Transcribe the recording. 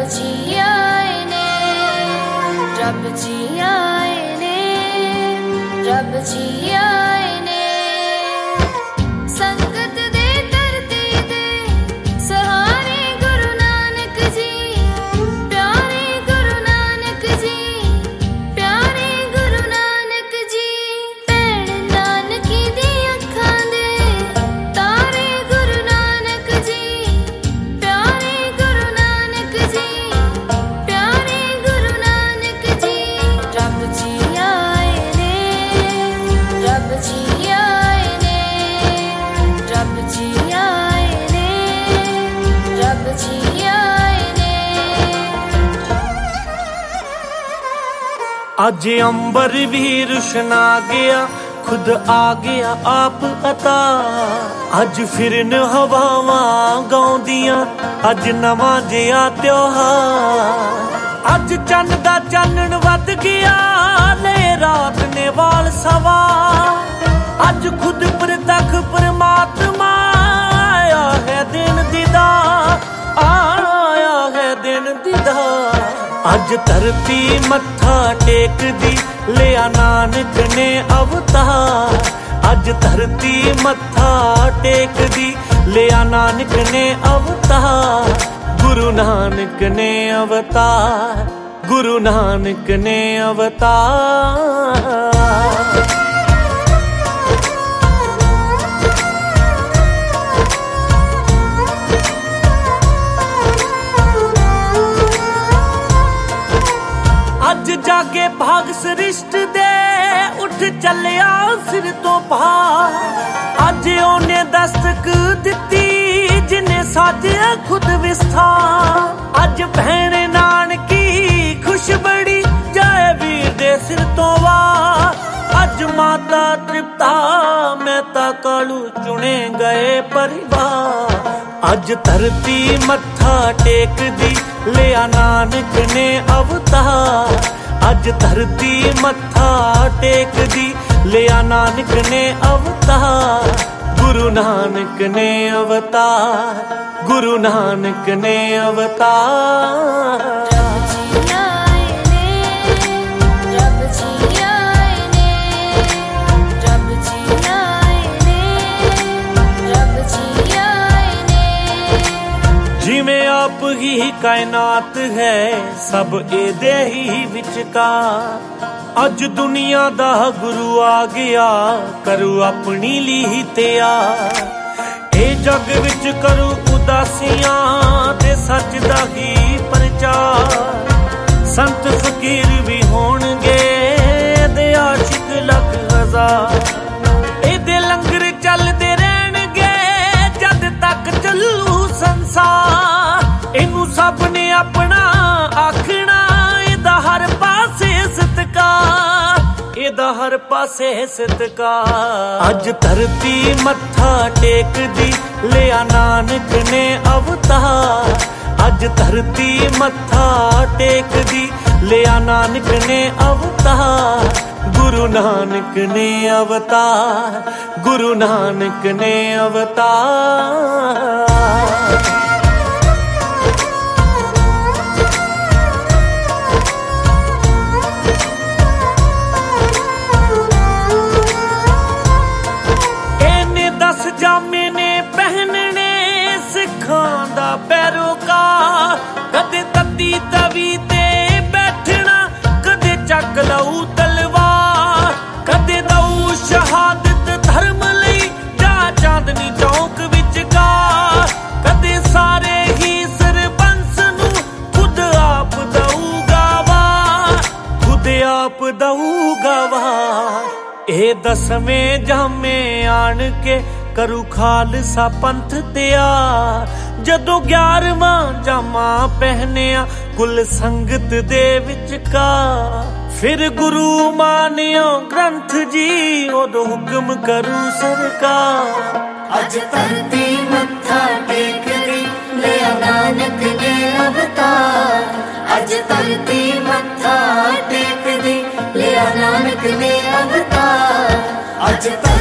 जी आए ने, रब जी आए ने, रब जी आए ने। संगत दे धरती दे सहारे गुरु नानक जी, प्यारे गुरु नानक जी, प्यारे गुरु नानक जी। भैण नानकी दी अखां दे तारे गुरु नानक जी, प्यारे गुरु नानक जी, प्यारे गुरु नानक जी। रब जी आए ने, रब जी आए ने, रब जी आए ने, रब जी आए ने। अज अंबर भी रुशना गया, खुद आ गया आप अता। अज फिरन हवावां गाउंदियां, अज नवां जिहा त्योहार। अज चंद दा चानण वध गया, ले रात ने वाल सवा। अज खुद प्रतख परमात्मा आया है दिन दीदार, आया है दिन दीदार। अज धरती मत्था टेक दी, लिया नानक ने अवतार। अज धरती मत्था टेक दी, लिया नानक ने अवतार। गुरु नानक ने अवतार, गुरु नानक ने अवतार। अज जागे भाग सृष्ट दे, उठ चलिया सिर तो भार। अज ओने दस्तक दिती, जिन्हें साजिया खुद विस्तार। अज भैण नानकी खुश बड़ी, जाए वीर दे सिर तो वार। अज माता तृप्ता मेहता कालू चुने गए परिवार। अज धरती मत्था टेक दी, लिया नानक ने अवतार। अज धरती मत्था टेक दी, लिया नानक ने अवतार। गुरु नानक ने अवतार, गुरु नानक ने अवतार। रब जी आए ने, रब जी आए ने, रब जी आए ने, रब जी आए ने। जिवें आप ही कायनात है, सब एदे ही विचकार। अज दुनिया दा गुरु आ गया, करू अपनी ली तैयार। ए जग विच करू उदासियां, ते सच दा ही प्रचार। संत फकीर भी होणगे, दे आशिक लख हजार। एदे लंगर चलदे रहणगे, जद तक चलू संसार। इनू सब ने अपना आखना, एदा हर पासे सत्कार, एदा हर पासे सत्कार। अज धरती मत्था टेक दी, लिया नानक ने अवतार। अज धरती मत्था टेक दी, लिया नानक ने अवतार। गुरु नानक ने अवतार, गुरु नानक ने अवतार। जामे ने पहनने सिखां दा पैरोकार। कदे तत्ती तवी ते बैठना, कदे चक लऊ तलवार। कदे दऊ शहादत धर्म लई, जा चांदनी चौक विच गार। कदे सारे ही सरबंस नू खुद आप दऊगा वार, खुद आप दऊगा वार। ए दसवें जामे आन के, करू खालसा पंथ तैयार। जदों 11वां जामा पहनिया, कुल संगत दे विचकार। फिर गुरु मानियो ग्रंथ जी, उदों हुक्म करू सरकार। अज धरती मत्था टेक दी, लिया नानक ने अवतार। अज धरती मत्था टेक दी, लिया नानक ने अवतार। अज